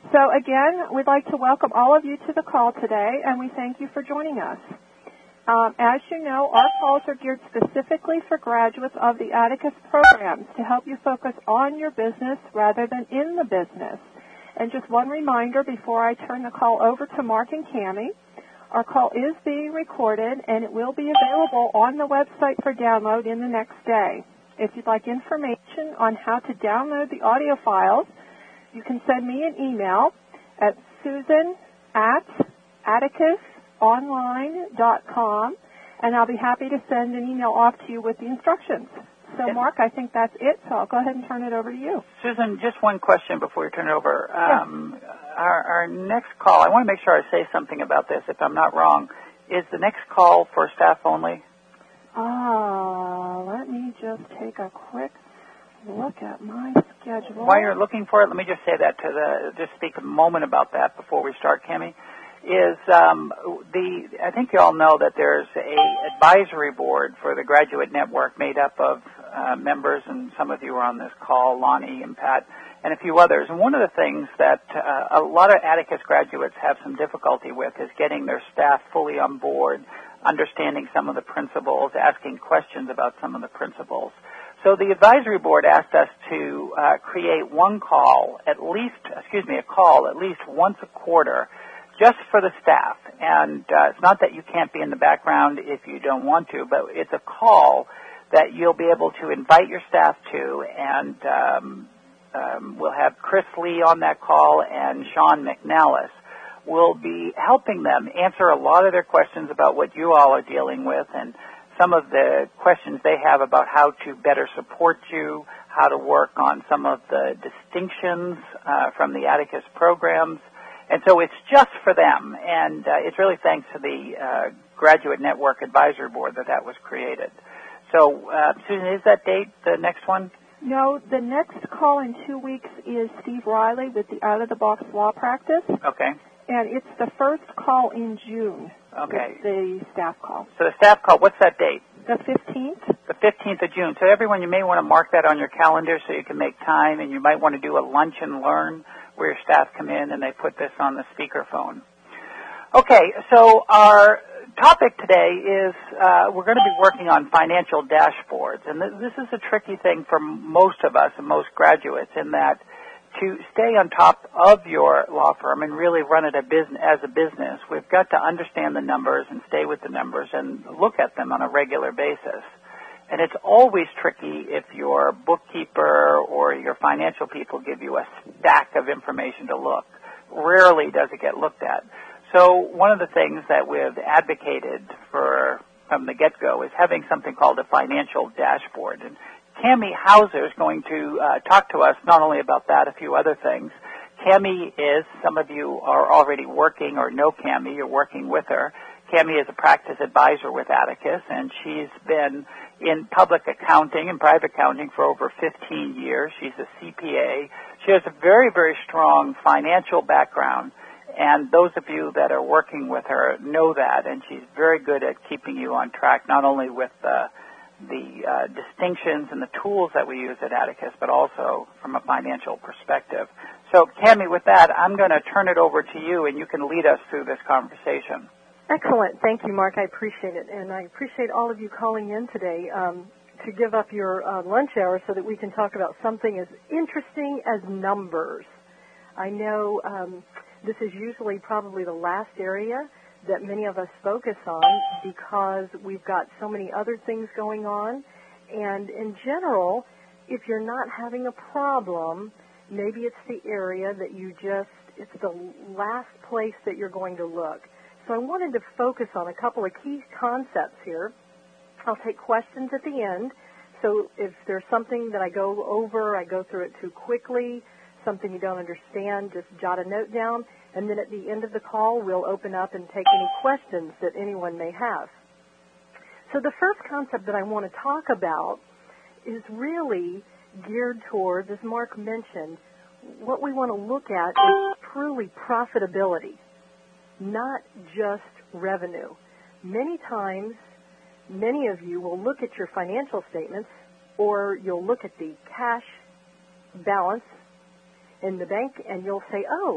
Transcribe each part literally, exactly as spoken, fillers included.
So again, we'd like to welcome all of you to the call today, and we thank you for joining us. Um, as you know, our calls are geared specifically for graduates of the Atticus programs to help you focus on your business rather than in the business. And just one reminder before I turn the call over to Mark and Cammie, our call is being recorded and it will be available on the website for download in the next day. If you'd like information on how to download the audio files, you can send me an email at susan at atticus online dot com, and I'll be happy to send an email off to you with the instructions. So, yes. Mark, I think that's it, so I'll go ahead and turn it over to you. Susan, just one question before you turn it over. Um, yes. our, our next call, I want to make sure I say something about this if I'm not wrong. Is the next call for staff only? Ah, let me just take a quick look at my schedule. While you're looking for it, let me just say that to the, just speak a moment about that before we start, Cammie. Is um, the I think you all know that there's a advisory board for the Graduate Network made up of uh, members, and some of you are on this call, Lonnie and Pat, and a few others. And one of the things that uh, a lot of Atticus graduates have some difficulty with is getting their staff fully on board, understanding some of the principles, asking questions about some of the principles. So the advisory board asked us to uh, create one call, at least, excuse me, a call at least once a quarter, just for the staff. And uh, it's not that you can't be in the background if you don't want to, but it's a call that you'll be able to invite your staff to, and um, um, we'll have Chris Lee on that call and Sean McNallis. We'll be helping them answer a lot of their questions about what you all are dealing with, and some of the questions they have about how to better support you, how to work on some of the distinctions uh, from the Atticus programs. And so it's just for them, and uh, it's really thanks to the uh, Graduate Network Advisory Board that that was created. So, uh, Susan, is that date the next one? No, the next call in two weeks is Steve Riley with the Out of the Box Law Practice. Okay. And it's the first call in June. Okay. The staff call. So the staff call, what's that date? The fifteenth. The fifteenth of June. So everyone, you may want to mark that on your calendar so you can make time, and you might want to do a lunch and learn where your staff come in and they put this on the speakerphone. Okay, so our topic today is uh, we're going to be working on financial dashboards. And th- this is a tricky thing for most of us and most graduates, in that to stay on top of your law firm and really run it a business, as a business, we've got to understand the numbers and stay with the numbers and look at them on a regular basis. And it's always tricky if your bookkeeper or your financial people give you a stack of information to look. Rarely does it get looked at. So one of the things that we've advocated for from the get-go is having something called a financial dashboard. And Cammie Hauser is going to uh, talk to us not only about that, a few other things. Cammie is, some of you are already working or know Cammie, you're working with her. Cammie is a practice advisor with Atticus, and she's been in public accounting and private accounting for over fifteen years. She's a C P A. She has a very, very strong financial background, and those of you that are working with her know that, and she's very good at keeping you on track, not only with uh, the uh, distinctions and the tools that we use at Atticus, but also from a financial perspective. So, Cammie, with that, I'm going to turn it over to you, and you can lead us through this conversation. Excellent. Thank you, Mark. I appreciate it. And I appreciate all of you calling in today um, to give up your uh, lunch hour so that we can talk about something as interesting as numbers. I know um, this is usually probably the last area that many of us focus on because we've got so many other things going on. And in general, if you're not having a problem, maybe it's the area that you just, it's the last place that you're going to look. So I wanted to focus on a couple of key concepts here. I'll take questions at the end. So if there's something that I go over, I go through it too quickly, something you don't understand, just jot a note down. And then at the end of the call, we'll open up and take any questions that anyone may have. So the first concept that I want to talk about is really geared towards, as Mark mentioned, what we want to look at is truly profitability, not just revenue. Many times, many of you will look at your financial statements, or you'll look at the cash balance in the bank, and you'll say, oh,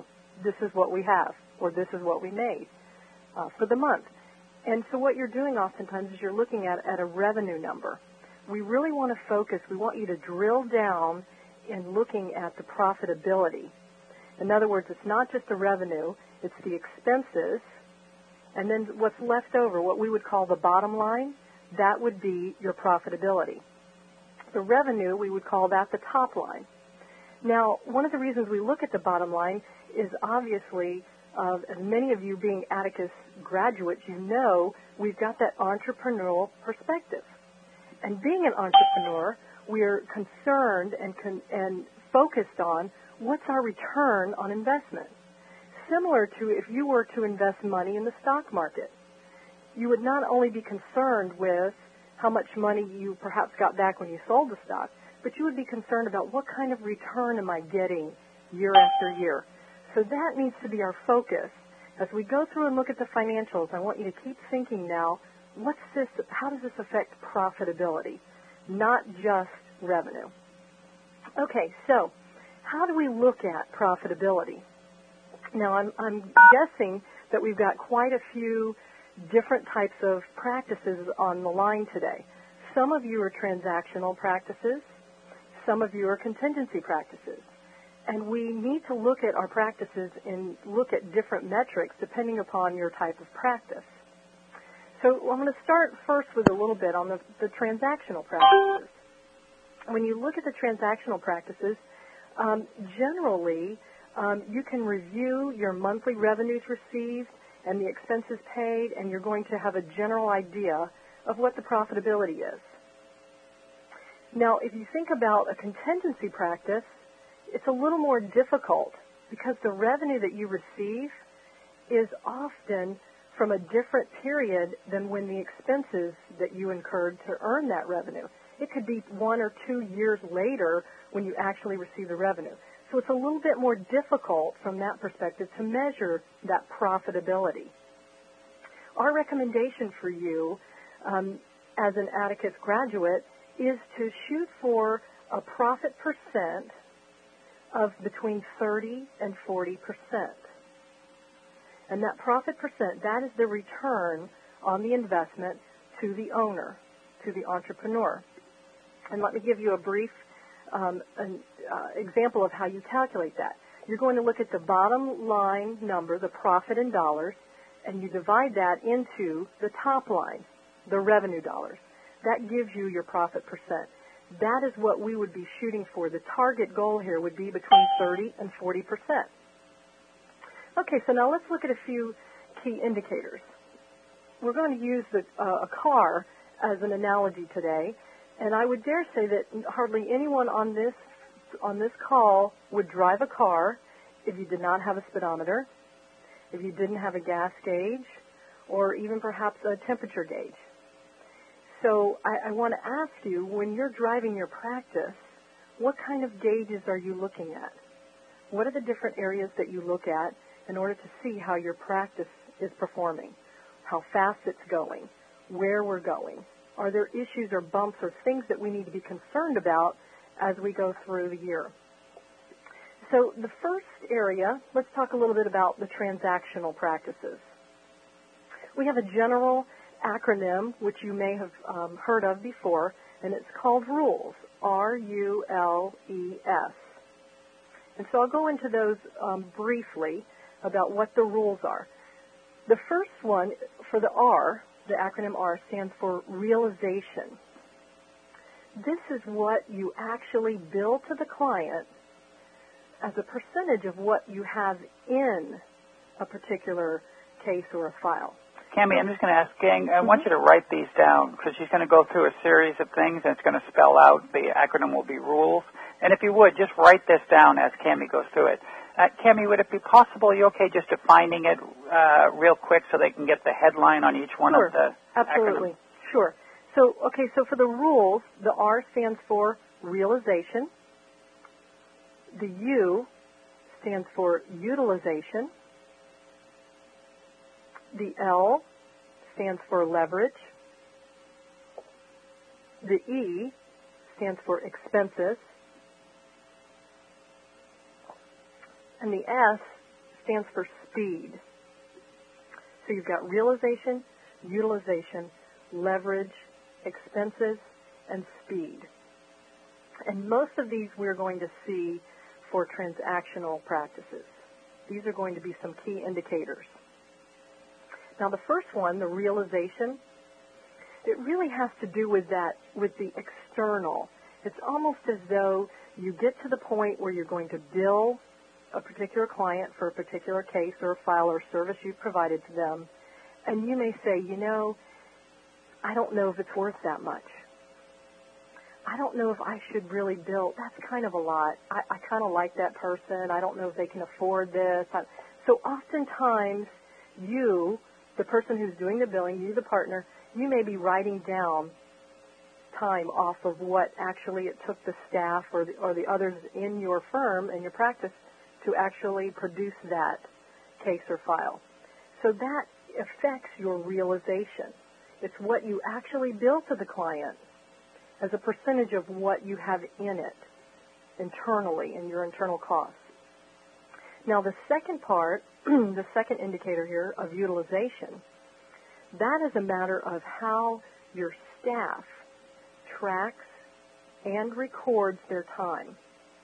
this is what we have, or this is what we made uh, for the month. And so what you're doing oftentimes is you're looking at, at a revenue number. We really want to focus, we want you to drill down in looking at the profitability. In other words, it's not just the revenue, it's the expenses, and then what's left over, what we would call the bottom line, that would be your profitability. The revenue, we would call that the top line. Now, one of the reasons we look at the bottom line is obviously, uh, as many of you being Atticus graduates, you know we've got that entrepreneurial perspective. And being an entrepreneur, we're concerned and, con- and focused on what's our return on investment. Similar to if you were to invest money in the stock market, you would not only be concerned with how much money you perhaps got back when you sold the stock, but you would be concerned about what kind of return am I getting year after year. So that needs to be our focus. As we go through and look at the financials, I want you to keep thinking now, what's this, how does this affect profitability, not just revenue? Okay, so how do we look at profitability? Now, I'm, I'm guessing that we've got quite a few different types of practices on the line today. Some of you are transactional practices. Some of you are contingency practices. And we need to look at our practices and look at different metrics depending upon your type of practice. So I'm going to start first with a little bit on the, the transactional practices. When you look at the transactional practices, um, generally um, you can review your monthly revenues received and the expenses paid, and you're going to have a general idea of what the profitability is. Now, if you think about a contingency practice, it's a little more difficult because the revenue that you receive is often from a different period than when the expenses that you incurred to earn that revenue. It could be one or two years later when you actually receive the revenue. So it's a little bit more difficult from that perspective to measure that profitability. Our recommendation for you um, as an Atticus graduate is to shoot for a profit percent of between thirty and forty percent. And that profit percent, that is the return on the investment to the owner, to the entrepreneur. And let me give you a brief um, an, uh, example of how you calculate that. You're going to look at the bottom line number, the profit in dollars, and you divide that into the top line, the revenue dollars. That gives you your profit percent. That is what we would be shooting for. The target goal here would be between thirty and forty percent. Okay, so now let's look at a few key indicators. We're going to use the, uh, a car as an analogy today, and I would dare say that hardly anyone on this on this call would drive a car if you did not have a speedometer, if you didn't have a gas gauge, or even perhaps a temperature gauge. So I, I want to ask you, when you're driving your practice, what kind of gauges are you looking at? What are the different areas that you look at in order to see how your practice is performing, how fast it's going, where we're going? Are there issues or bumps or things that we need to be concerned about as we go through the year? So the first area, let's talk a little bit about the transactional practices. We have a general acronym, which you may have um, heard of before, and it's called RULES, R U L E S. And so I'll go into those um, briefly about what the rules are. The first one, for the R, the acronym R, stands for realization. This is what you actually bill to the client as a percentage of what you have in a particular case or a file. Cami, I'm just going to ask Gang, I want you to write these down because she's going to go through a series of things and it's going to spell out, the acronym will be RULES. And if you would, just write this down as Cami goes through it. Uh, Cami, would it be possible, are you okay just defining it uh, real quick so they can get the headline on each one sure. of the Absolutely. acronyms? Sure. So, okay, so for the rules, the R stands for realization. The U stands for utilization. The L stands for leverage. The E stands for expenses. And the S stands for speed. So you've got realization, utilization, leverage, expenses, and speed. And most of these we're going to see for transactional practices. These are going to be some key indicators. Now the first one, the realization, it really has to do with that, with the external. It's almost as though you get to the point where you're going to bill a particular client for a particular case or a file or service you've provided to them, and you may say, you know, I don't know if it's worth that much. I don't know if I should really bill. That's kind of a lot. I, I kind of like that person. I don't know if they can afford this. I, so oftentimes you, the person who's doing the billing, you, the partner, you may be writing down time off of what actually it took the staff or the, or the others in your firm and your practice to actually produce that case or file. So that affects your realization. It's what you actually bill to the client as a percentage of what you have in it internally in your internal costs. Now the second part, the second indicator here of utilization, that is a matter of how your staff tracks and records their time.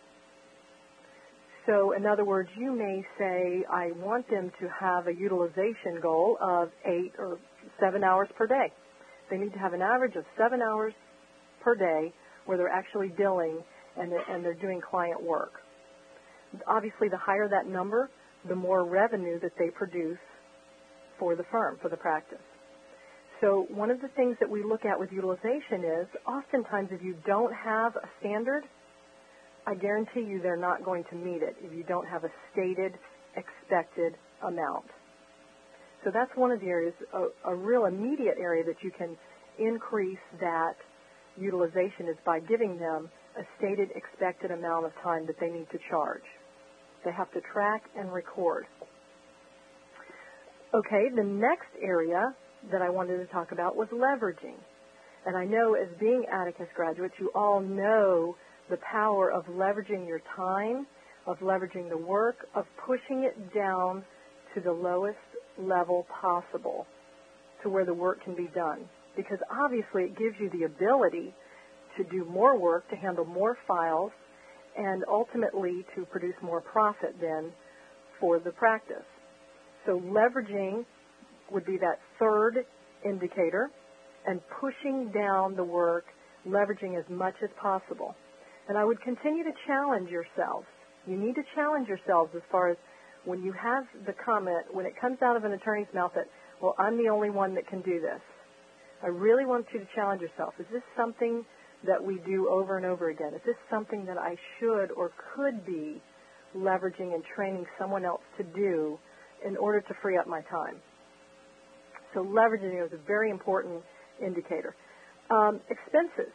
So in other words, you may say, I want them to have a utilization goal of eight or seven hours per day. They need to have an average of seven hours per day where they're actually billing and they're, and they're doing client work. Obviously, the higher that number, the more revenue that they produce for the firm, for the practice. So one of the things that we look at with utilization is oftentimes if you don't have a standard, I guarantee you they're not going to meet it if you don't have a stated, expected amount. So that's one of the areas, a, a real immediate area that you can increase that utilization is by giving them a stated, expected amount of time that they need to charge. They have to track and record. Okay, the next area that I wanted to talk about was leveraging. And I know as being Atticus graduates, you all know the power of leveraging your time, of leveraging the work, of pushing it down to the lowest level possible to where the work can be done. Because obviously it gives you the ability to do more work, to handle more files, and ultimately to produce more profit then for the practice. So leveraging would be that third indicator, and pushing down the work, leveraging as much as possible. And I would continue to challenge yourselves. You need to challenge yourselves as far as when you have the comment, when it comes out of an attorney's mouth that, well, I'm the only one that can do this. I really want you to challenge yourself. Is this something that we do over and over again? Is this something that I should or could be leveraging and training someone else to do in order to free up my time? So leveraging is a very important indicator. Um, expenses.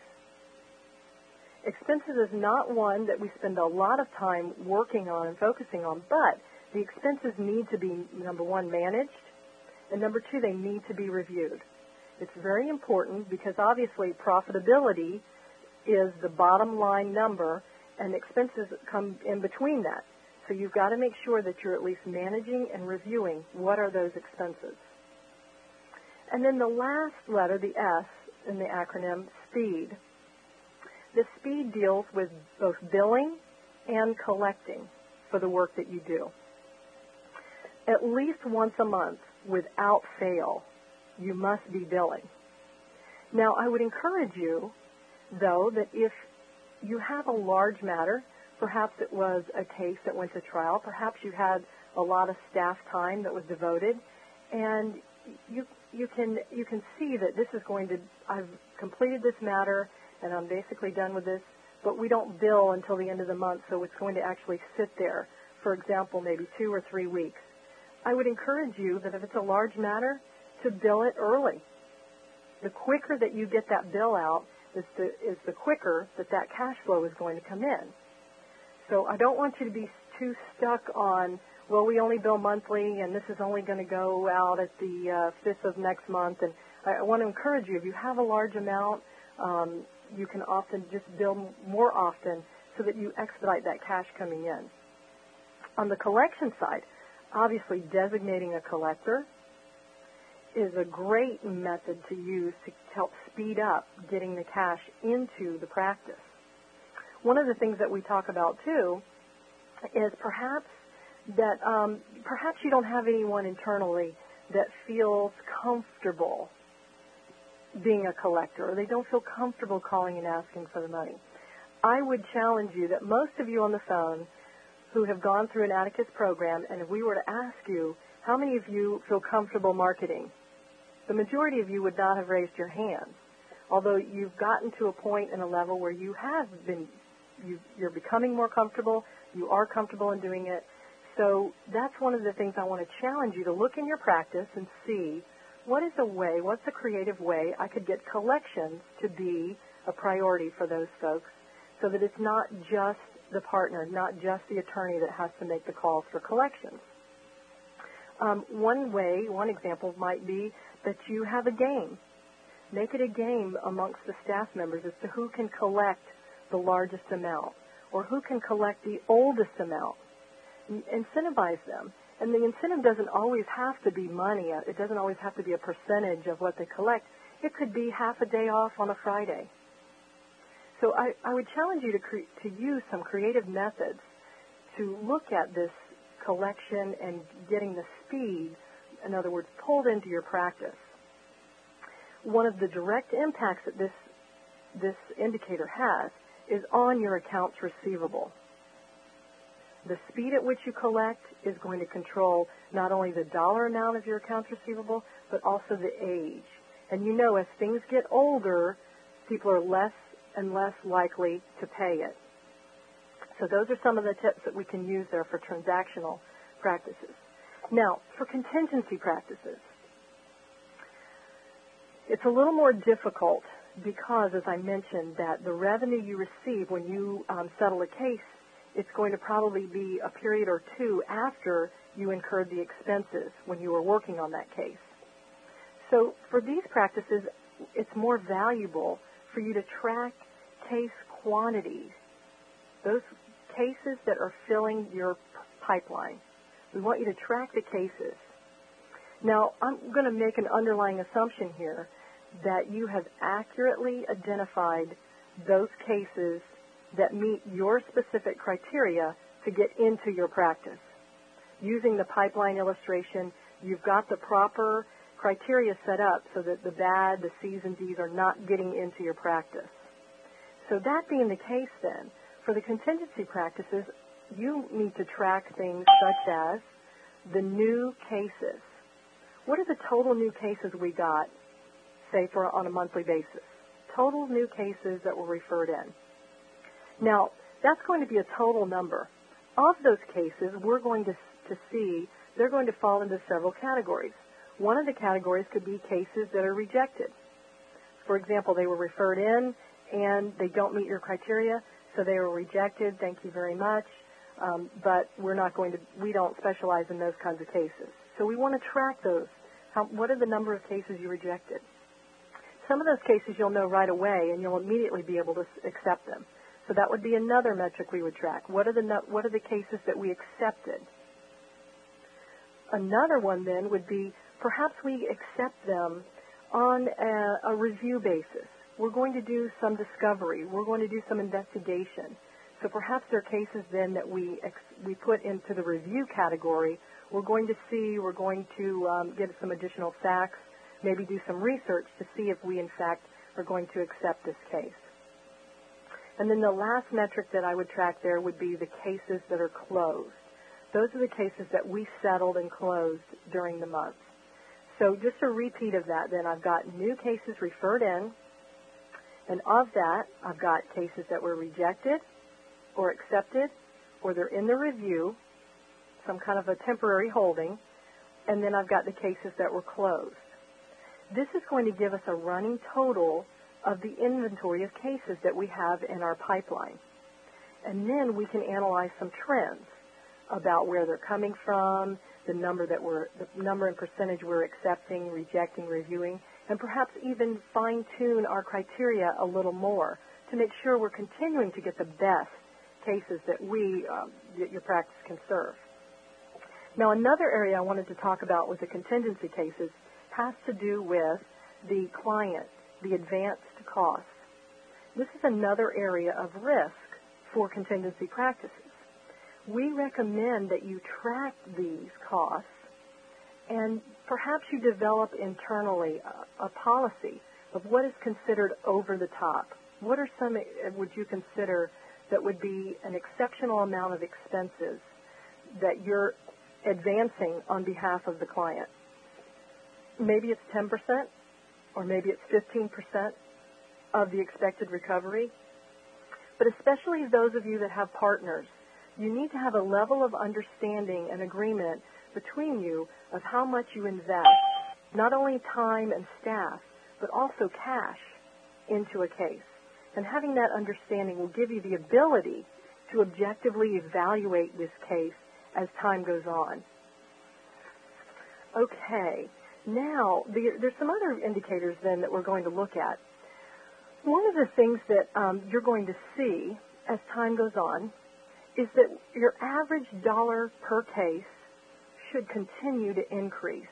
Expenses is not one that we spend a lot of time working on and focusing on, but the expenses need to be, number one, managed, and number two, they need to be reviewed. It's very important because obviously profitability is the bottom line number, and expenses come in between that. So you've got to make sure that you're at least managing and reviewing what are those expenses. And then the last letter, the S in the acronym, speed. The speed deals with both billing and collecting for the work that you do. At least once a month, without fail, you must be billing. Now, I would encourage you, though, that if you have a large matter, perhaps it was a case that went to trial, perhaps you had a lot of staff time that was devoted, and you you can you can see that this is going to, I've completed this matter, and I'm basically done with this, but we don't bill until the end of the month, so it's going to actually sit there, for example, maybe two or three weeks. I would encourage you that if it's a large matter, to bill it early. The quicker that you get that bill out is the, is the quicker that that cash flow is going to come in. So I don't want you to be too stuck on, well, we only bill monthly, and this is only going to go out at the uh, fifth of next month. And I, I want to encourage you, if you have a large amount, um, you can often just bill more often so that you expedite that cash coming in. On the collection side, Obviously, designating a collector is a great method to use to help speed up getting the cash into the practice. One of the things that we talk about, too, is perhaps that um, perhaps you don't have anyone internally that feels comfortable being a collector, or they don't feel comfortable calling and asking for the money. I would challenge you that most of you on the phone who have gone through an Atticus program, and if we were to ask you, how many of you feel comfortable marketing? The majority of you would not have raised your hand, although you've gotten to a point and a level where you have been, you, you're becoming more comfortable, you are comfortable in doing it. So that's one of the things I want to challenge you to look in your practice and see what is a way, what's a creative way I could get collections to be a priority for those folks so that it's not just the partner, not just the attorney that has to make the calls for collections. Um, one way, one example might be that you have a game. Make it a game amongst the staff members as to who can collect the largest amount or who can collect the oldest amount. Incentivize them. And the incentive doesn't always have to be money. It doesn't always have to be a percentage of what they collect. It could be half a day off on a Friday. So I, I would challenge you to, cre- to use some creative methods to look at this collection and getting the speed, in other words, pulled into your practice. One of the direct impacts that this, this indicator has is on your accounts receivable. The speed at which you collect is going to control not only the dollar amount of your accounts receivable, but also the age. And you know, as things get older, people are less and less likely to pay it. So those are some of the tips that we can use there for transactional practices. Now, for contingency practices, it's a little more difficult because, as I mentioned, that the revenue you receive when you um, settle a case, it's going to probably be a period or two after you incurred the expenses when you were working on that case. So for these practices, it's more valuable for you to track case quantities, those cases that are filling your pipeline. We want you to track the cases. Now, I'm going to make an underlying assumption here that you have accurately identified those cases that meet your specific criteria to get into your practice. Using the pipeline illustration, you've got the proper criteria set up so that the bad, the C's and D's are not getting into your practice. So that being the case then, for the contingency practices, you need to track things such as the new cases. What are the total new cases we got, say, for on a monthly basis? Total new cases that were referred in. Now, that's going to be a total number. Of those cases, we're going to, to see they're going to fall into several categories. One of the categories could be cases that are rejected. For example, they were referred in and they don't meet your criteria, so they were rejected. Thank you very much. Um, but we're not going to, we don't specialize in those kinds of cases. So we want to track those. How, what are the number of cases you rejected? Some of those cases you'll know right away and you'll immediately be able to accept them. So that would be another metric we would track. What are the what are the cases that we accepted? Another one then would be perhaps we accept them on a, a review basis. We're going to do some discovery. We're going to do some investigation. So perhaps there are cases then that we ex, we put into the review category. We're going to see, we're going to um, get some additional facts, maybe do some research to see if we in fact are going to accept this case. And then the last metric that I would track there would be the cases that are closed. Those are the cases that we settled and closed during the month. So just a repeat of that, then I've got new cases referred in, and of that, I've got cases that were rejected or accepted, or they're in the review, some kind of a temporary holding, and then I've got the cases that were closed. This is going to give us a running total of the inventory of cases that we have in our pipeline. And then we can analyze some trends about where they're coming from, the number that we're, the number and percentage we're accepting, rejecting, reviewing, and perhaps even fine-tune our criteria a little more to make sure we're continuing to get the best cases that we, um, that your practice can serve. Now, another area I wanted to talk about with the contingency cases has to do with the client, the advanced costs. This is another area of risk for contingency practices. We recommend that you track these costs and perhaps you develop internally a, a policy of what is considered over the top. What are some, would you consider, that would be an exceptional amount of expenses that you're advancing on behalf of the client? Maybe it's ten percent or maybe it's fifteen percent of the expected recovery. But especially those of you that have partners, you need to have a level of understanding and agreement between you of how much you invest, not only time and staff, but also cash into a case. And having that understanding will give you the ability to objectively evaluate this case as time goes on. Okay, now the, there's some other indicators then that we're going to look at. One of the things that um, you're going to see as time goes on is that your average dollar per case should continue to increase.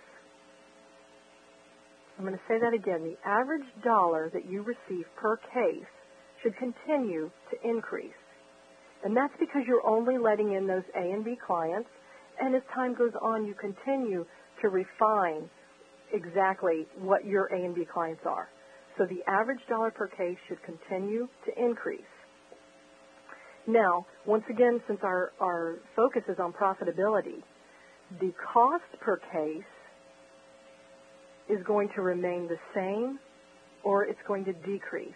I'm going to say that again. The average dollar that you receive per case should continue to increase. And that's because you're only letting in those A and B clients, and as time goes on, you continue to refine exactly what your A and B clients are. So the average dollar per case should continue to increase. Now, once again, since our, our focus is on profitability, the cost per case is going to remain the same or it's going to decrease.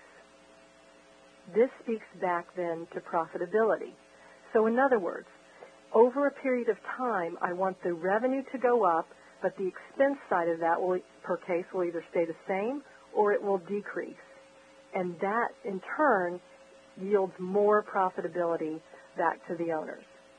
This speaks back then to profitability. So in other words, over a period of time, I want the revenue to go up, but the expense side of that will, per case will either stay the same or it will decrease. And that, in turn, yields more profitability back to the owners.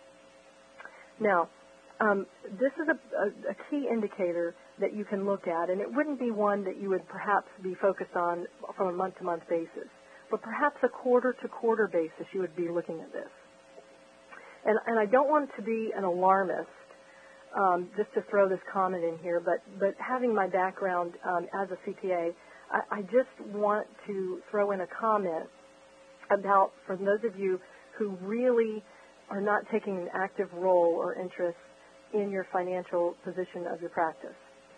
Now, um, this is a, a, a key indicator that you can look at, and it wouldn't be one that you would perhaps be focused on from a month-to-month basis, but perhaps a quarter-to-quarter basis you would be looking at this. And, and I don't want to be an alarmist, um, just to throw this comment in here, but, but having my background um, as a C P A, I, I just want to throw in a comment about, for those of you who really are not taking an active role or interest in your financial position of your practice.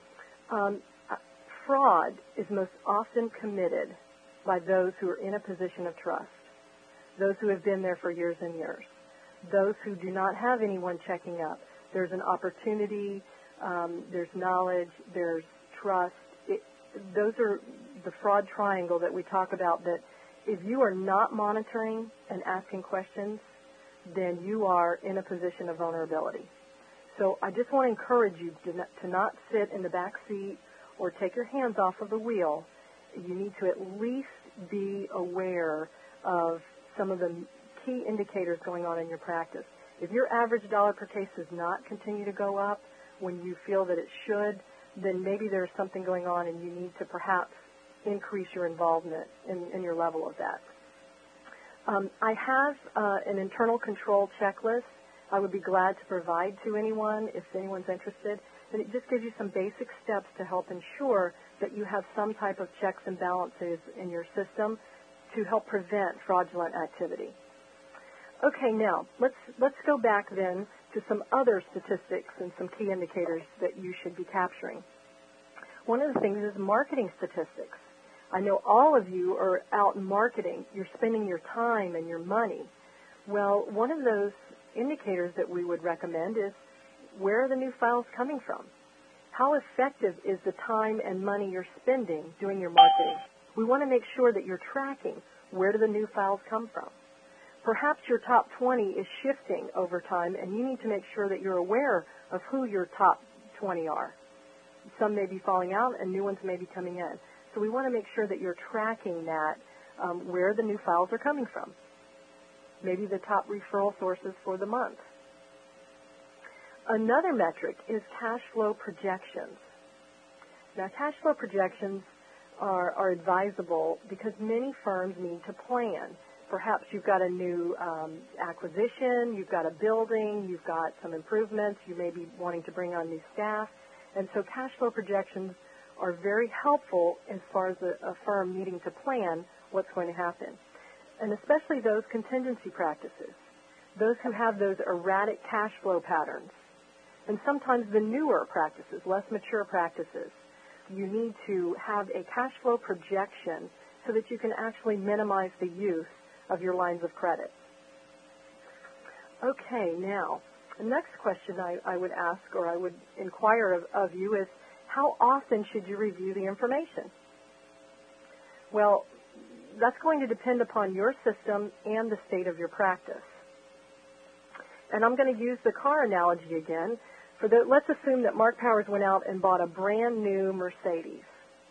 Um, fraud is most often committed by those who are in a position of trust, those who have been there for years and years, those who do not have anyone checking up. There's an opportunity, um, there's knowledge, there's trust. It, those are the fraud triangle that we talk about, that if you are not monitoring and asking questions, then you are in a position of vulnerability. So I just want to encourage you to not, to not sit in the back seat or take your hands off of the wheel. You need to at least be aware of some of the key indicators going on in your practice. If your average dollar per case does not continue to go up when you feel that it should, then maybe there's something going on and you need to perhaps increase your involvement in, in your level of that. Um, I have uh, an internal control checklist I would be glad to provide to anyone if anyone's interested. And it just gives you some basic steps to help ensure that you have some type of checks and balances in your system to help prevent fraudulent activity. Okay, now let's let's go back then to some other statistics and some key indicators that you should be capturing. One of the things is marketing statistics. I know all of you are out marketing. You're spending your time and your money. Well, one of those indicators that we would recommend is, where are the new files coming from? How effective is the time and money you're spending doing your marketing? We want to make sure that you're tracking, where do the new files come from? Perhaps your top twenty is shifting over time, and you need to make sure that you're aware of who your top twenty are. Some may be falling out, and new ones may be coming in. So we want to make sure that you're tracking that, um, where the new files are coming from. Maybe the top referral sources for the month. Another metric is cash flow projections. Now, cash flow projections are, are advisable because many firms need to plan. perhaps you've got a new um, acquisition, you've got a building, you've got some improvements, you may be wanting to bring on new staff. And so cash flow projections are very helpful as far as a, a firm needing to plan what's going to happen. And especially those contingency practices, those who have those erratic cash flow patterns. And sometimes the newer practices, less mature practices, you need to have a cash flow projection so that you can actually minimize the use of your lines of credit. Okay, now, the next question I, I would ask or I would inquire of, of you is, how often should you review the information? Well, that's going to depend upon your system and the state of your practice. And I'm going to use the car analogy again. For the, let's assume that Mark Powers went out and bought a brand new Mercedes.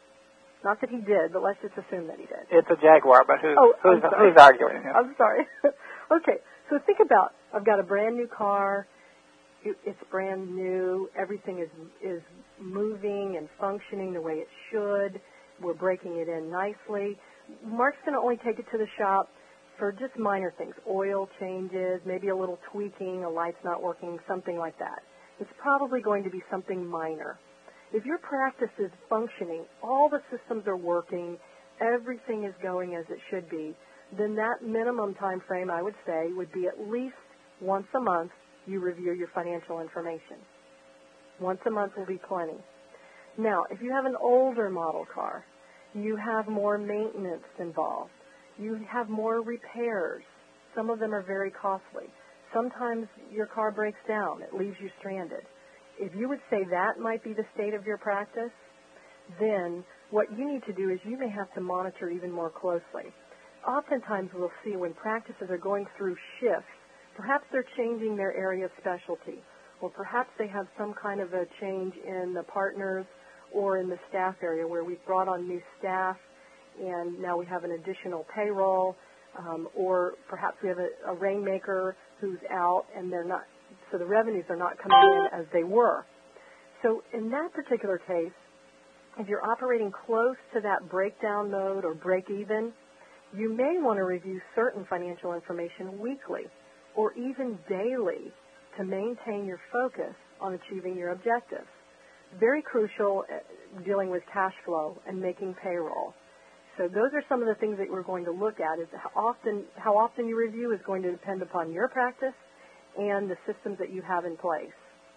Not that he did, but let's just assume that he did. It's a Jaguar, but who, oh, who's, who's arguing? Yeah. I'm sorry. Okay, so think about, I've got a brand new car. It, it's brand new. Everything is is moving and functioning the way it should. We're breaking it in nicely. Mark's going to only take it to the shop for just minor things, oil changes, maybe a little tweaking, a light's not working, something like that. It's probably going to be something minor. If your practice is functioning, all the systems are working, everything is going as it should be, then that minimum time frame, I would say, would be at least once a month you review your financial information. Once a month will be plenty. Now, if you have an older model car, you have more maintenance involved. You have more repairs. Some of them are very costly. Sometimes your car breaks down. It leaves you stranded. If you would say that might be the state of your practice, then what you need to do is you may have to monitor even more closely. Oftentimes we'll see when practices are going through shifts, perhaps they're changing their area of specialty, or perhaps they have some kind of a change in the partners or in the staff area where we've brought on new staff and now we have an additional payroll, um, or perhaps we have a, a rainmaker who's out and they're not, so the revenues are not coming in as they were. So in that particular case, if you're operating close to that breakdown mode or break even, you may want to review certain financial information weekly or even daily to maintain your focus on achieving your objectives. Very crucial uh, dealing with cash flow and making payroll. So those are some of the things that we're going to look at. Is how often, how often you review is going to depend upon your practice and the systems that you have in place.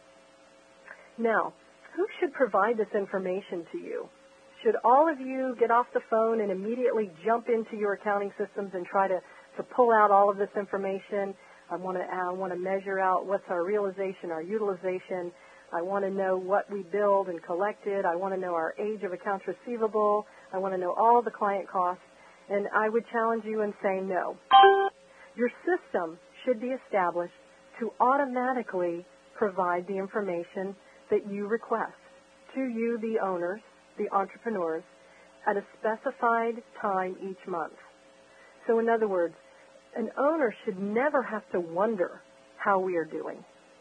Now, who should provide this information to you? Should all of you get off the phone and immediately jump into your accounting systems and try to, to pull out all of this information? I want to I want to measure out what's our realization, our utilization. I want to know what we billed and collected. I want to know our age of accounts receivable. I want to know all the client costs. And I would challenge you and say no. Your system should be established to automatically provide the information that you request to you, the owners, the entrepreneurs, at a specified time each month. So in other words, an owner should never have to wonder how we are doing.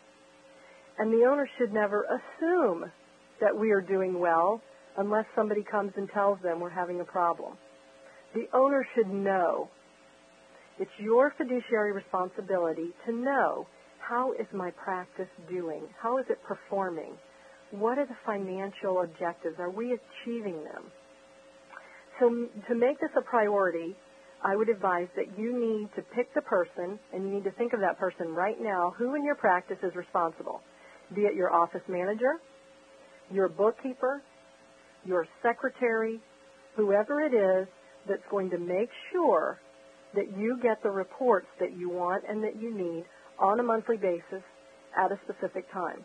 And the owner should never assume that we are doing well unless somebody comes and tells them we're having a problem. The owner should know. It's your fiduciary responsibility to know, how is my practice doing? How is it performing? What are the financial objectives? Are we achieving them? So to make this a priority, I would advise that you need to pick the person, and you need to think of that person right now, who in your practice is responsible, be it your office manager, your bookkeeper, your secretary, whoever it is that's going to make sure that you get the reports that you want and that you need on a monthly basis at a specific time.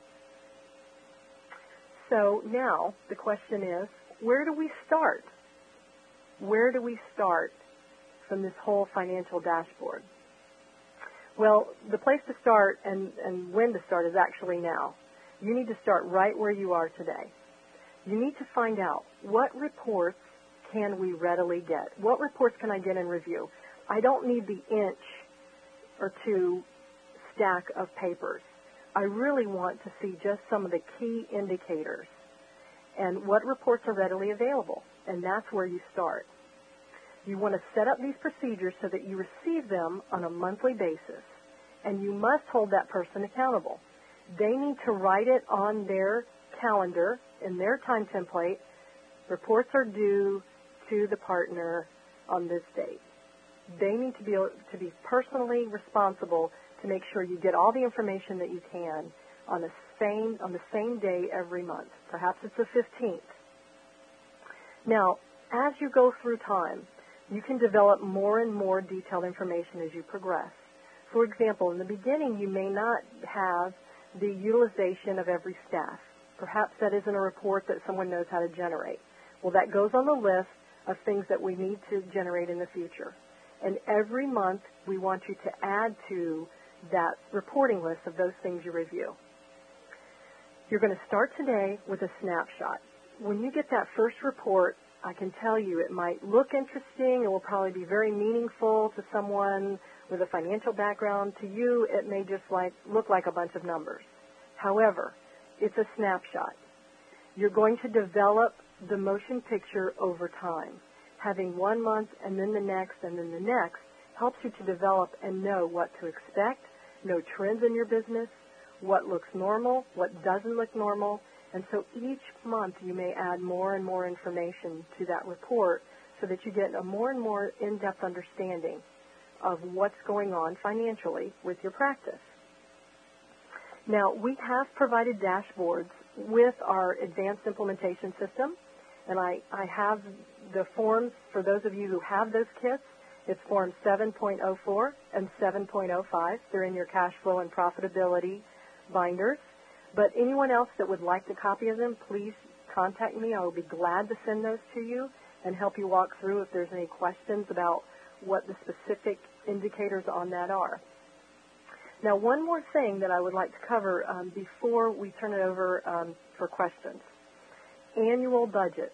So now the question is, where do we start? Where do we start from this whole financial dashboard? Well, the place to start and, and when to start is actually now. You need to start right where you are today. You need to find out, what reports can we readily get? What reports can I get and review? I don't need the inch or two stack of papers. I really want to see just some of the key indicators and what reports are readily available, and that's where you start. You want to set up these procedures so that you receive them on a monthly basis, and you must hold that person accountable. They need to write it on their calendar in their time template. Reports are due to the partner on this date. They need to be to be personally responsible to make sure you get all the information that you can on the same on the same day every month. Perhaps it's the fifteenth. Now, as you go through time, you can develop more and more detailed information as you progress. For example, in the beginning, you may not have the utilization of every staff. Perhaps that isn't a report that someone knows how to generate. Well, that goes on the list of things that we need to generate in the future. And every month, we want you to add to that reporting list of those things you review. You're going to start today with a snapshot. When you get that first report, I can tell you it might look interesting. It will probably be very meaningful to someone with a financial background. To you, it may just like look like a bunch of numbers. However, it's a snapshot. You're going to develop the motion picture over time. Having one month and then the next and then the next helps you to develop and know what to expect, know trends in your business, what looks normal, what doesn't look normal. And so each month you may add more and more information to that report so that you get a more and more in-depth understanding of what's going on financially with your practice. Now, we have provided dashboards with our advanced implementation system, and I, I have the forms for those of you who have those kits. It's Form seven point oh four and seven point oh five. They're in your cash flow and profitability binders. But anyone else that would like a copy of them, please contact me. I will be glad to send those to you and help you walk through if there's any questions about what the specific indicators on that are. Now, one more thing that I would like to cover um, before we turn it over um, for questions. Annual budgets.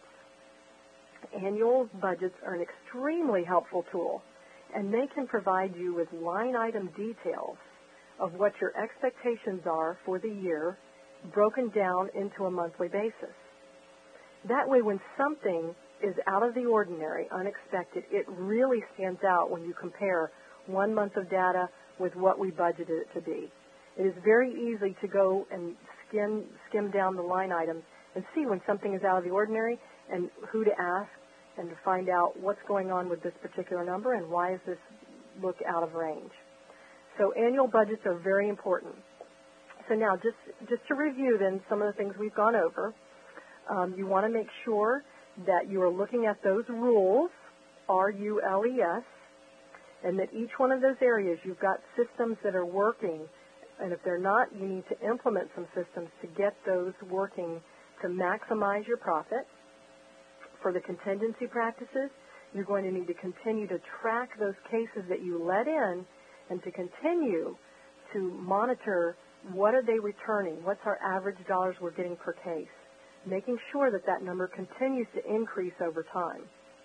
Annual budgets are an extremely helpful tool, and they can provide you with line item details of what your expectations are for the year, broken down into a monthly basis. That way, when something is out of the ordinary, unexpected, it really stands out when you compare one month of data with what we budgeted it to be. It is very easy to go and skim, skim down the line items and see when something is out of the ordinary and who to ask and to find out what's going on with this particular number and why does this look out of range. So annual budgets are very important. So now, just, just to review then some of the things we've gone over, um, you want to make sure that you are looking at those rules, R U L E S, and that each one of those areas you've got systems that are working, and if they're not, you need to implement some systems to get those working to maximize your profit. For the contingency practices, you're going to need to continue to track those cases that you let in and to continue to monitor what are they returning, what's our average dollars we're getting per case, making sure that that number continues to increase over time.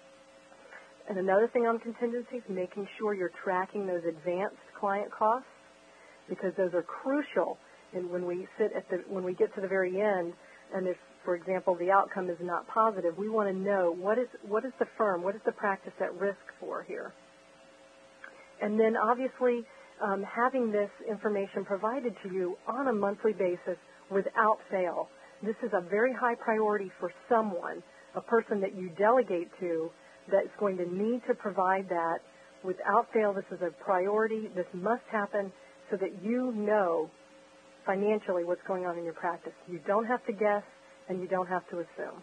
And another thing on contingencies, making sure you're tracking those advanced client costs, because those are crucial. And when we sit at the, when we get to the very end, and if, for example, the outcome is not positive, we want to know what is what is the firm, what is the practice at risk for here. And then obviously um, having this information provided to you on a monthly basis without fail. This is a very high priority for someone, a person that you delegate to, that's going to need to provide that without fail. This is a priority. This must happen so that you know financially what's going on in your practice. You don't have to guess, and you don't have to assume.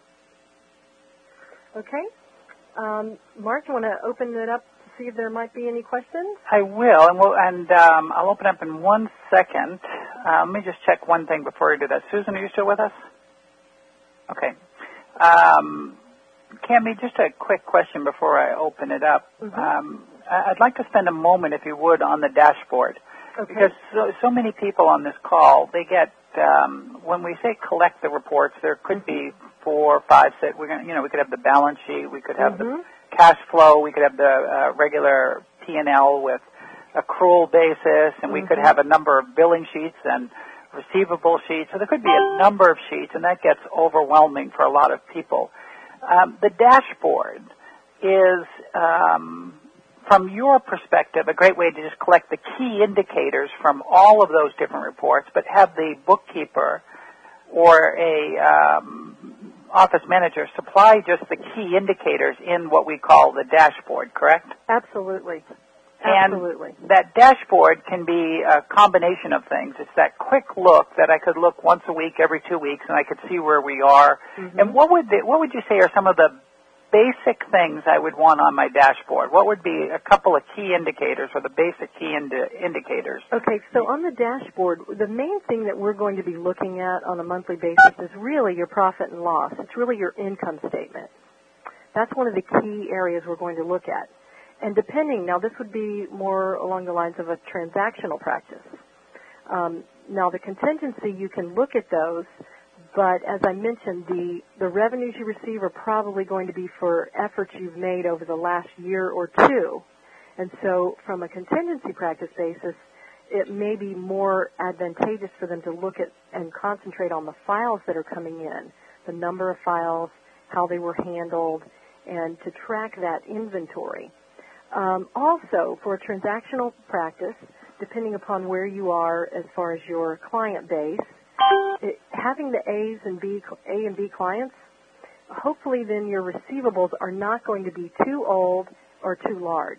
Okay? Um, Mark, you want to open it up to see if there might be any questions? I will, and, we'll, and um, I'll open up in one second. Uh, let me just check one thing before I do that. Susan, are you still with us? Okay. Um, Cami, just a quick question before I open it up. Mm-hmm. Um, I'd like to spend a moment, if you would, on the dashboard. Okay. Because so, so many people on this call, they get, um, when we say collect the reports, there could mm-hmm. be four, five, six, we're gonna, you know, we could have the balance sheet, we could have mm-hmm. the cash flow, we could have the uh, regular P and L with accrual basis, and mm-hmm. we could have a number of billing sheets and receivable sheets. So there could be a number of sheets, and that gets overwhelming for a lot of people. Um, the dashboard is, um, from your perspective, a great way to just collect the key indicators from all of those different reports, but have the bookkeeper or a um, office manager supply just the key indicators in what we call the dashboard, correct? Absolutely. And Absolutely. that dashboard can be a combination of things. It's that quick look that I could look once a week, every two weeks, and I could see where we are. Mm-hmm. And what would the, what would you say are some of the basic things I would want on my dashboard? What would be a couple of key indicators or the basic key indi- indicators? Okay, so on the dashboard, the main thing that we're going to be looking at on a monthly basis is really your profit and loss. It's really your income statement. That's one of the key areas we're going to look at. And depending, now this would be more along the lines of a transactional practice. Um, now the contingency, you can look at those, but as I mentioned, the, the revenues you receive are probably going to be for efforts you've made over the last year or two. And so from a contingency practice basis, it may be more advantageous for them to look at and concentrate on the files that are coming in, the number of files, how they were handled, and to track that inventory. Um, also, for a transactional practice, depending upon where you are as far as your client base, it, having the A's and B, A and B clients, hopefully then your receivables are not going to be too old or too large.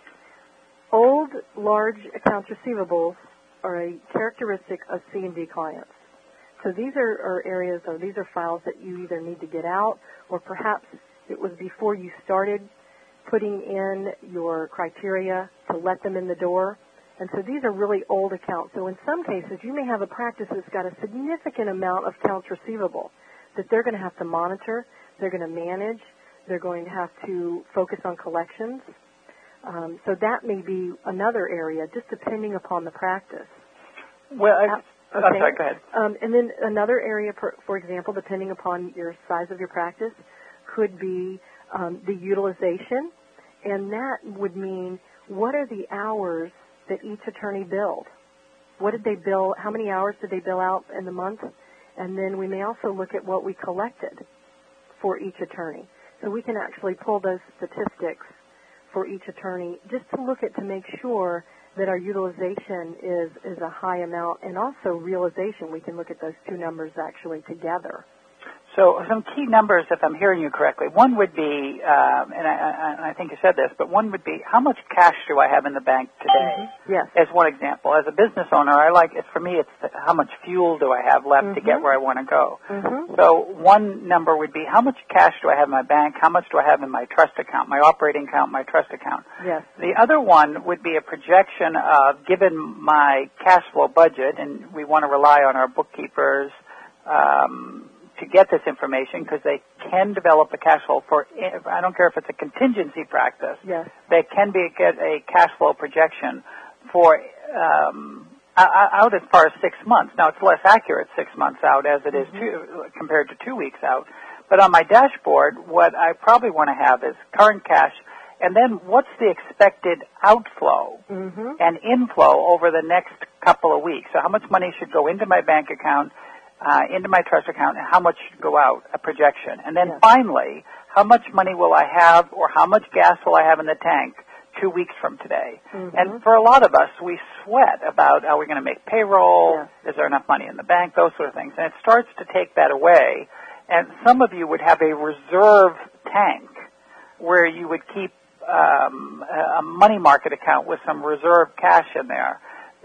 Old, large accounts receivables are a characteristic of C and D clients. So these are, are areas, or these are files that you either need to get out, or perhaps it was before you started putting in your criteria to let them in the door. And so these are really old accounts. So in some cases, you may have a practice that's got a significant amount of accounts receivable that they're going to have to monitor, they're going to manage, they're going to have to focus on collections. Um, so that may be another area, just depending upon the practice. Well, I, uh, okay. I'm sorry, go ahead. Um, and then another area, for, for example, depending upon your size of your practice, could be um, the utilization, and that would mean what are the hours that each attorney billed? What did they bill? How many hours did they bill out in the month? And then we may also look at what we collected for each attorney. So we can actually pull those statistics for each attorney just to look at to make sure that our utilization is, is a high amount, and also realization. We can look at those two numbers actually together. So some key numbers, if I'm hearing you correctly, one would be, um, and I, I, I think you said this, but one would be how much cash do I have in the bank today? Mm-hmm. Yes. As one example. As a business owner, I like it. For me, it's the, how much fuel do I have left mm-hmm. to get where I want to go. Mm-hmm. So one number would be how much cash do I have in my bank? How much do I have in my trust account, my operating account, my trust account? Yes. The other one would be a projection of, given my cash flow budget, and we want to rely on our bookkeepers, um, to get this information because they can develop a cash flow for, I don't care if it's a contingency practice, yes. they can be get a cash flow projection for um, out as far as six months. Now, it's less accurate six months out as it is mm-hmm. two, compared to two weeks out. But on my dashboard, what I probably want to have is current cash, and then what's the expected outflow mm-hmm. and inflow over the next couple of weeks. So how much money should go into my bank account, Uh, into my trust account, and how much should go out, a projection. And then yes. finally, how much money will I have, or how much gas will I have in the tank two weeks from today? Mm-hmm. And for a lot of us, we sweat about, are we going to make payroll? Yes. Is there enough money in the bank? Those sort of things. And it starts to take that away. And some of you would have a reserve tank where you would keep um, a money market account with some reserve cash in there.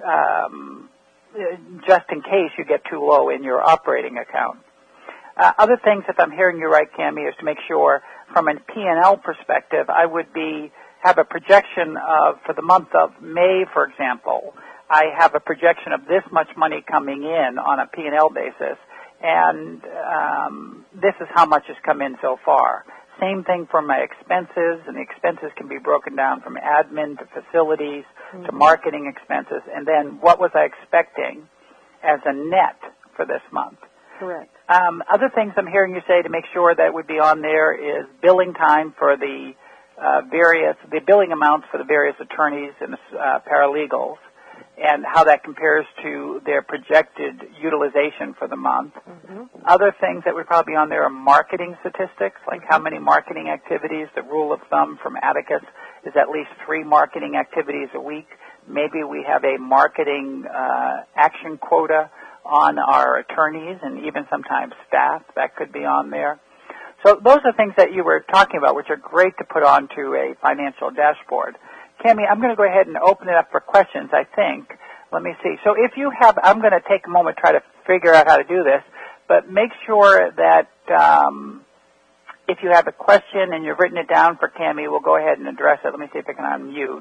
Um, just in case you get too low in your operating account. Uh, other things, if I'm hearing you right, Cammie, is to make sure from a P and L perspective, I would be have a projection of, for the month of May, for example, I have a projection of this much money coming in on a P and L basis, and um, this is how much has come in so far. Same thing for my expenses, and the expenses can be broken down from admin to facilities mm-hmm. to marketing expenses, and then what was I expecting as a net for this month. Correct. Um, other things I'm hearing you say to make sure that would be on there is billing time for the uh, various, the billing amounts for the various attorneys and uh, paralegals, and how that compares to their projected utilization for the month. Mm-hmm. Other things that would probably be on there are marketing statistics, like how many marketing activities. The rule of thumb from Atticus is at least three marketing activities a week. Maybe we have a marketing uh, action quota on our attorneys and even sometimes staff. That could be on there. So those are things that you were talking about, which are great to put onto a financial dashboard. Cami, I'm going to go ahead and open it up for questions, I think. Let me see. So if you have, I'm going to take a moment to try to figure out how to do this, but make sure that um, if you have a question and you've written it down for Cami, we'll go ahead and address it. Let me see if I can unmute.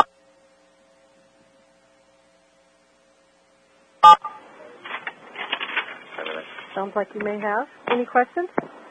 Sounds like you may have. Any questions?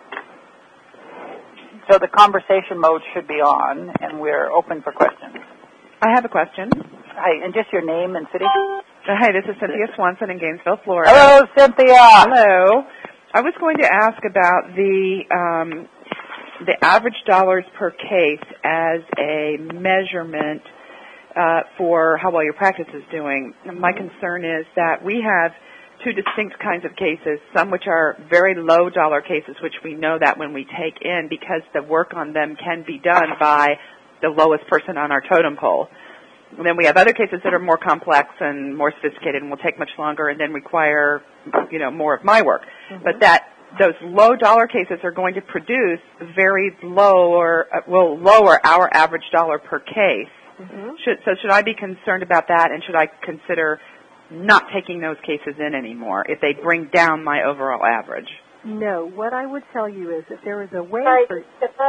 So the conversation mode should be on, and we're open for questions. I have a question. Hi, and just your name and city? Uh, hi, this is Cynthia Swanson in Gainesville, Florida. Hello, Cynthia. Hello. I was going to ask about the um, the average dollars per case as a measurement uh, for how well your practice is doing. My concern is that we have two distinct kinds of cases, some which are very low dollar cases, which we know that when we take in because the work on them can be done by the lowest person on our totem pole. And then we have other cases that are more complex and more sophisticated and will take much longer and then require, you know, more of my work. Mm-hmm. But that those low dollar cases are going to produce very low or uh, will lower our average dollar per case. Mm-hmm. Should, so should I be concerned about that, and should I consider not taking those cases in anymore if they bring down my overall average? No. What I would tell you is if there is a way Sorry, for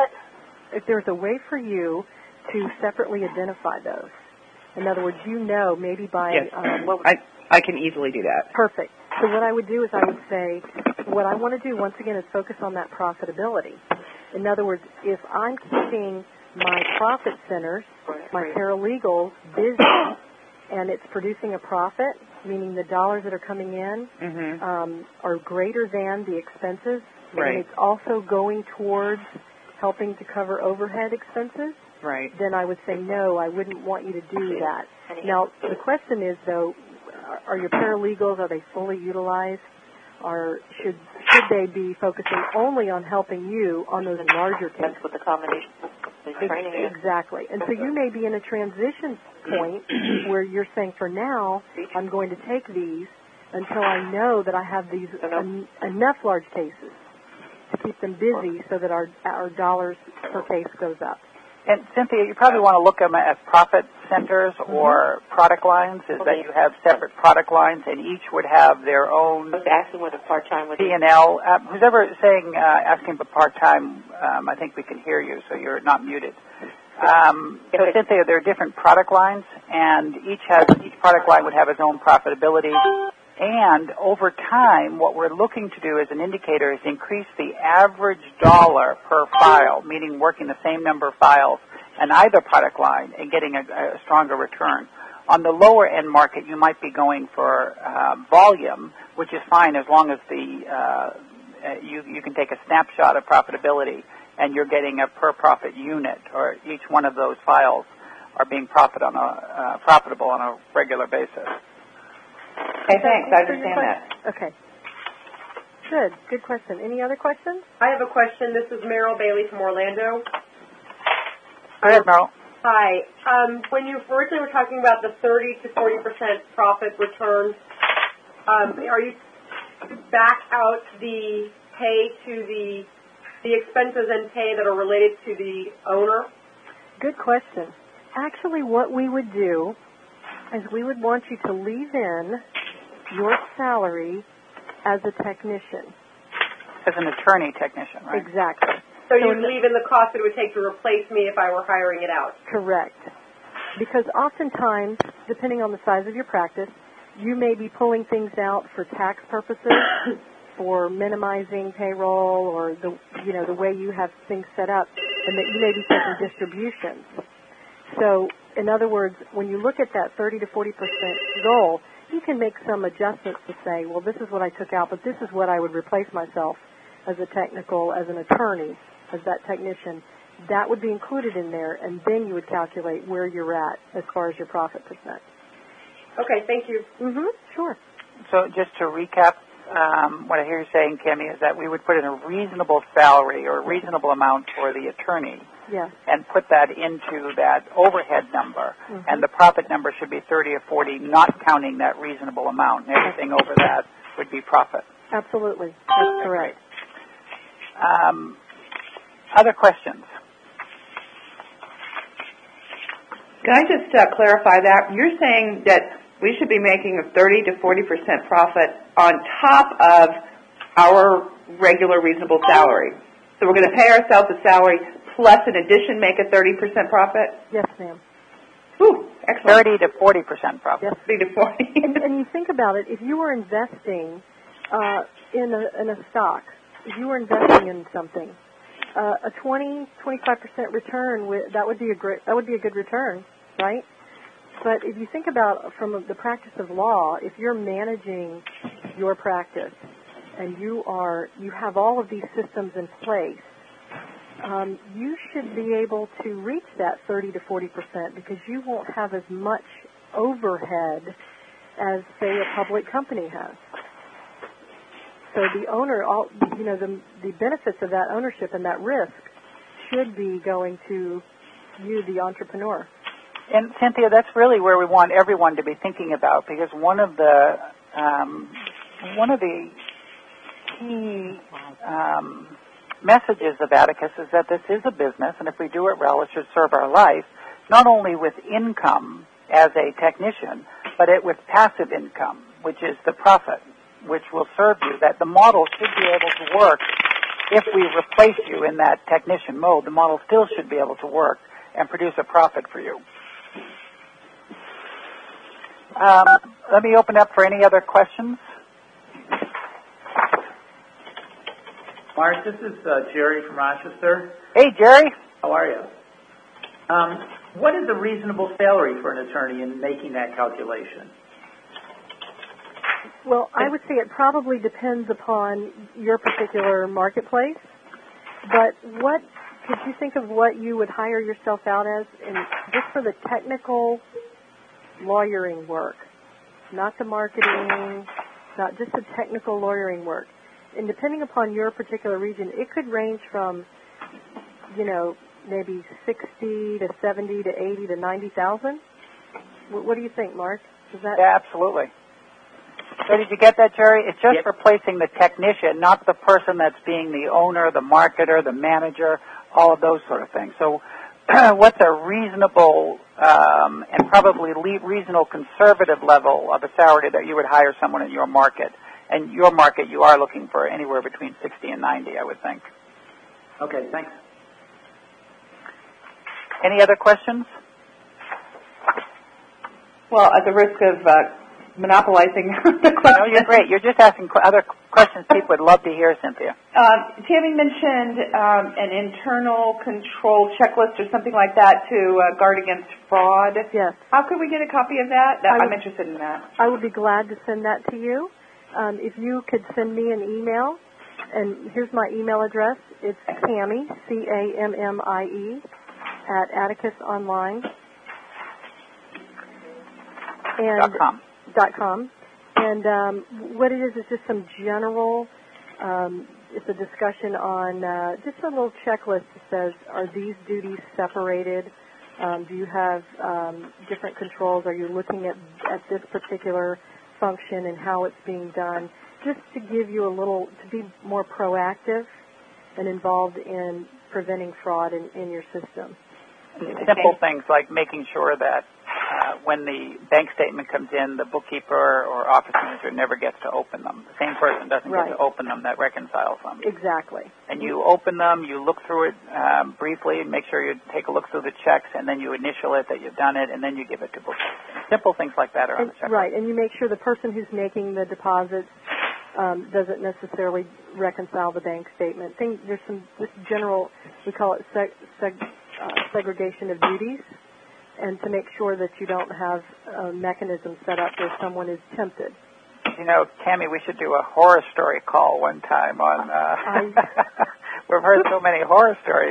if there's a way for you to separately identify those. In other words, you know, maybe by yes. um, what I I can easily do that. Perfect. So what I would do is I would say, what I want to do once again is focus on that profitability. In other words, if I'm keeping my profit centers, my paralegals busy, and it's producing a profit, meaning the dollars that are coming in mm-hmm. um, are greater than the expenses, right. and it's also going towards helping to cover overhead expenses, right. then I would say, no, I wouldn't want you to do that. Now, the question is, though, are your paralegals, are they fully utilized? Or should should they be focusing only on helping you on those larger cases? That's what the combination is training is. Exactly. And so you may be in a transition point where you're saying, for now, I'm going to take these until I know that I have these en- enough large cases to keep them busy so that our our dollars per case goes up. And Cynthia, you probably want to look at them as profit centers or mm-hmm. product lines, is okay. that you have separate product lines and each would have their own I was asking what a part-time would P and L. Uh, who's ever saying, uh, asking about part-time, um, I think we can hear you, so you're not muted. Um, so Cynthia, there are different product lines, and each has each product line would have its own profitability. And over time, what we're looking to do as an indicator is increase the average dollar per file, meaning working the same number of files in either product line and getting a, a stronger return. On the lower end market, you might be going for uh, volume, which is fine as long as the uh, you, you can take a snapshot of profitability and you're getting a per profit unit, or each one of those files are being profit on a, uh, profitable on a regular basis. Okay, thanks. I understand that. Okay. Good. Good question. Any other questions? I have a question. This is Meryl Bailey from Orlando. Go ahead, Meryl. Hi. Um, when you originally were talking about the thirty to forty percent profit return, um, are you back out the pay to the the expenses and pay that are related to the owner? Good question. Actually, what we would do is we would want you to leave in your salary as a technician. As an attorney technician, right? Exactly. So, so you would leave in the cost it would take to replace me if I were hiring it out? Correct. Because oftentimes, depending on the size of your practice, you may be pulling things out for tax purposes, for minimizing payroll, or the you know the way you have things set up, and that you may be taking distributions. So, in other words, when you look at that thirty to forty percent goal, you can make some adjustments to say, well, this is what I took out, but this is what I would replace myself as a technical, as an attorney, as that technician. That would be included in there, and then you would calculate where you're at as far as your profit percent. Okay, thank you. Mm-hmm. Sure. So just to recap, um, what I hear you saying, Kimmy, is that we would put in a reasonable salary or a reasonable amount for the attorney. Yes. And put that into that overhead number, mm-hmm. and the profit number should be thirty or forty, not counting that reasonable amount. And everything over that would be profit. Absolutely. That's correct. Um, other questions? Can I just uh, clarify that? You're saying that we should be making a thirty to forty percent profit on top of our regular reasonable salary. So we're going to pay ourselves a salary plus in addition make a thirty percent profit? Yes, ma'am. Ooh, excellent. thirty to forty percent profit. Yes. thirty to forty. and, and you think about it, if you were investing uh, in, a, in a stock, if you were investing in something, uh, a twenty, twenty-five percent return, w- that would be a great, that would be a good return, right? But if you think about from the practice of law, if you're managing your practice and you are, you have all of these systems in place, Um, you should be able to reach that thirty to forty percent because you won't have as much overhead as, say, a public company has. So the owner, all you know, the the benefits of that ownership and that risk should be going to you, the entrepreneur. And Cynthia, that's really where we want everyone to be thinking about, because one of the um, one of the key um, messages of Atticus is that this is a business, and if we do it well, it should serve our life, not only with income as a technician, but it with passive income, which is the profit, which will serve you. That the model should be able to work. If we replace you in that technician mode, the model still should be able to work and produce a profit for you. Um, let me open up for any other questions. Mark, this is uh, Jerry from Rochester. Hey, Jerry. How are you? Um, what is a reasonable salary for an attorney in making that calculation? Well, I would say it probably depends upon your particular marketplace. But what could you think of what you would hire yourself out as, in, just for the technical lawyering work, not the marketing, not just the technical lawyering work? And depending upon your particular region, it could range from, you know, maybe sixty to seventy to eighty to ninety thousand. What, what do you think, Mark? Is that? Yeah, absolutely. So did you get that, Jerry? It's just Yep. replacing the technician, not the person that's being the owner, the marketer, the manager, all of those sort of things. So what's a reasonable um, and probably reasonable conservative level of a salary that you would hire someone in your market? And your market, you are looking for anywhere between sixty and ninety, I would think. Okay, thanks. Any other questions? Well, at the risk of uh, monopolizing the question. No, you're great. You're just asking qu- other questions people would love to hear, Cynthia. Um, Tammy mentioned um, an internal control checklist or something like that to uh, guard against fraud. Yes. How could we get a copy of that? I I'm would- interested in that. I would be glad to send that to you. Um, if you could send me an email, and here's my email address. It's Cammie, C A M M I E, at Atticus Online. And, Dot com. Dot com. And um, what it is is just some general, um, it's a discussion on uh, just a little checklist that says, are these duties separated? Um, do you have um, different controls? Are you looking at, at this particular function and how it's being done, just to give you a little, to be more proactive and involved in preventing fraud in, in your system. Simple things like making sure that uh, when the bank statement comes in, the bookkeeper or office manager never gets to open them. The same person doesn't Right. get to open them that reconciles them. Exactly. And you open them, you look through it um, briefly, and make sure you take a look through the checks, and then you initial it that you've done it, and then you give it to bookkeeping. Simple things like that are on And, the checklist. right, and you make sure the person who's making the deposits um, doesn't necessarily reconcile the bank statement. Thing, there's some this general, we call it seg, seg, uh, segregation of duties, and to make sure that you don't have a mechanism set up where someone is tempted. You know, Tammy, we should do a horror story call one time on. Uh, I- we've heard so many horror stories.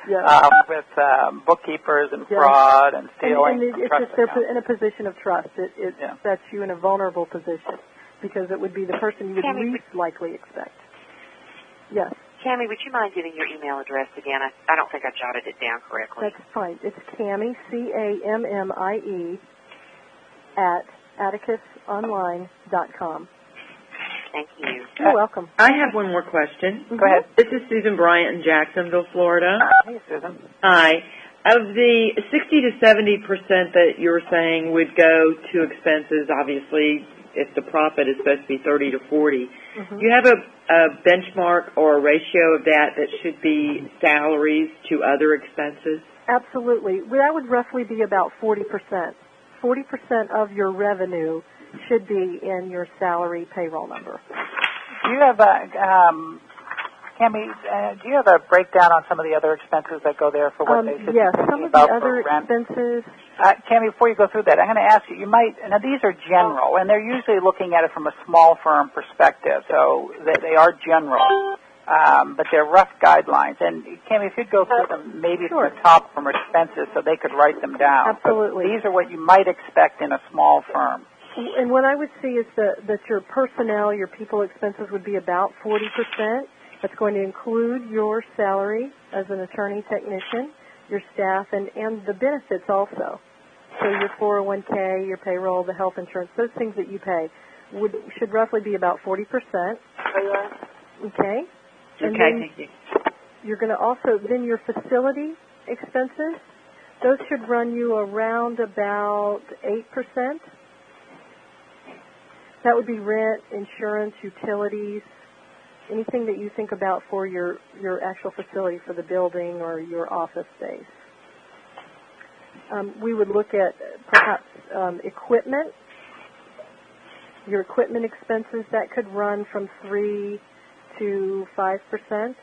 Yes. um, with um, bookkeepers and yes. fraud and stealing. And, and it, it's trust just they're accounts. in a position of trust. It, it Yeah. sets you in a vulnerable position because it would be the person you would Tammy, least likely expect. Yes. Tammy, would you mind giving your email address again? I, I don't think I jotted it down correctly. That's fine. It's Cammie, C A M M I E, at atticus online dot com. Thank you. You're welcome. I have one more question. Mm-hmm. Go ahead. This is Susan Bryant in Jacksonville, Florida. Hey, Susan. Hi. Of the sixty to seventy percent that you were saying would go to expenses, obviously, if the profit is supposed to be thirty to forty, Mm-hmm. do you have a, a benchmark or a ratio of that that should be salaries to other expenses? Absolutely. Well, that would roughly be about forty percent. forty percent of your revenue should be in your salary payroll number. Do you have a, um, Cammie, uh, do you have a breakdown on some of the other expenses that go there for what Um, they should yes, be some of the about other for rent? expenses. Uh, Cammie, before you go through that, I'm going to ask you, you might, now these are general, and they're usually looking at it from a small firm perspective, so they, they are general, um, but they're rough guidelines. And Cammie, if you'd go through them maybe Sure. from the top from expenses so they could write them down. Absolutely. But these are what you might expect in a small firm. And what I would see is that, that your personnel, your people expenses would be about forty percent. That's going to include your salary as an attorney technician, your staff, and, and the benefits also. So your four oh one k, your payroll, the health insurance, those things that you pay would should roughly be about forty percent. Okay? And Okay, then thank you. you're going to also, then your facility expenses, those should run you around about eight percent. That would be rent, insurance, utilities, anything that you think about for your, your actual facility for the building or your office space. Um, we would look at perhaps um, equipment, your equipment expenses. That could run from three to five percent.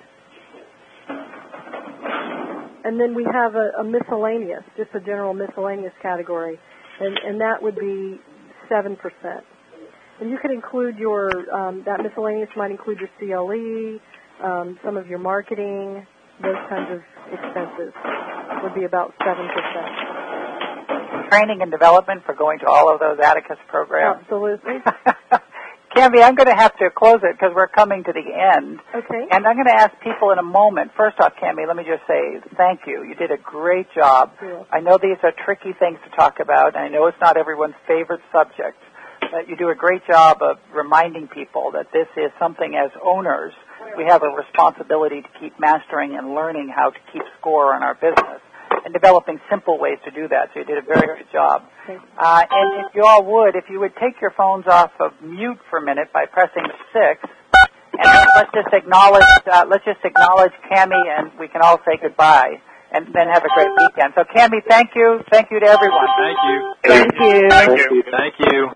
And then we have a, a miscellaneous, just a general miscellaneous category, and, and that would be seven percent. And you could include your, um, that miscellaneous might include your C L E, um, some of your marketing, those kinds of expenses would be about seven percent. Training and development for going to all of those Atticus programs. Absolutely. Cammie, I'm going to have to close it because we're coming to the end. Okay. And I'm going to ask people in a moment. First off, Cammie, let me just say thank you. You did a great job. Cool. I know these are tricky things to talk about, and I know it's not everyone's favorite subject. But you do a great job of reminding people that this is something as owners, we have a responsibility to keep mastering and learning how to keep score on our business and developing simple ways to do that. So you did a very good job. Uh, and if you all would, if you would take your phones off of mute for a minute by pressing six, and let's just acknowledge, uh, let's just acknowledge Cammie, and we can all say goodbye. And then have a great weekend. So, Cammie, thank you. Thank you to everyone. Thank you. Thank you. Thank you. Thank you.